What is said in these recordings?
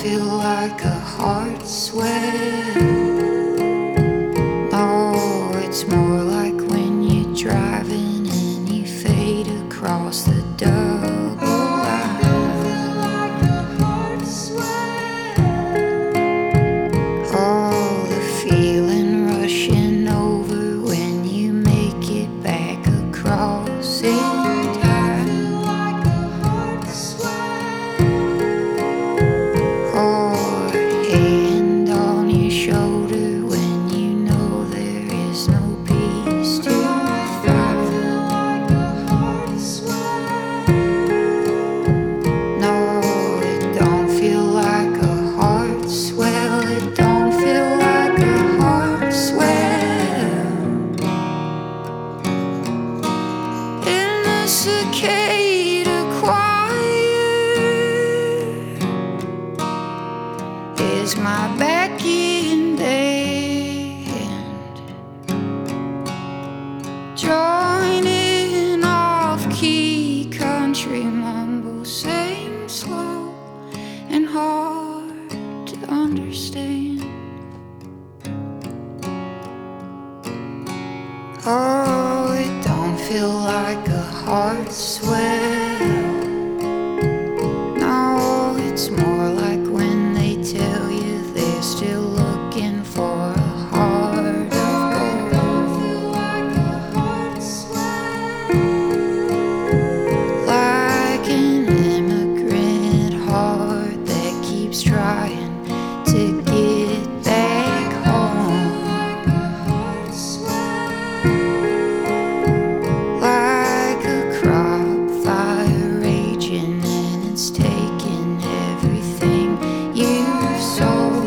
feel like a heart swell. No, it's more like when you're driving and you fade across the double line. Oh, the feeling rushing over when you make it back across in time. Or hand on your shoulder when you know there is no peace to find. No, it don't feel like a heart swell. It don't feel like a heart swell. In the cicada choir is my backing band, joining off-key country mumble, same slow and hard to understand. Oh, it don't feel like a heart swell. No, it's more like when they tell you they're still looking for a heart of gold. Like an immigrant heart that keeps trying to get back home. Like a crop fire raging and it's taking everything you've sold.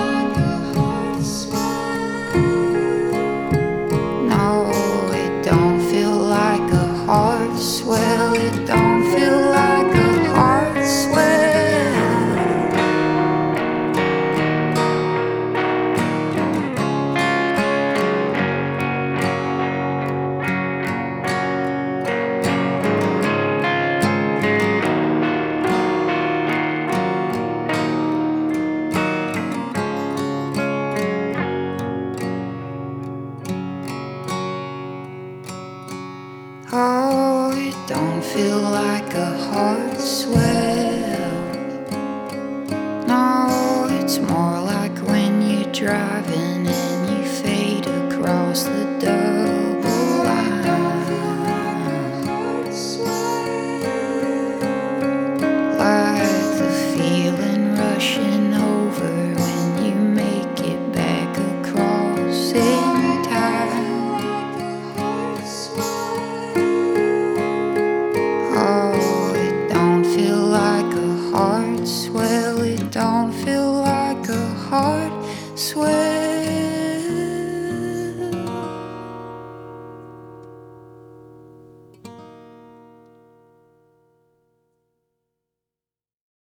No, it don't feel like a heart swell. It don't feel like a heart swell. Oh, it don't feel like a heart swell. No, it's more like when you're driving and you fade across the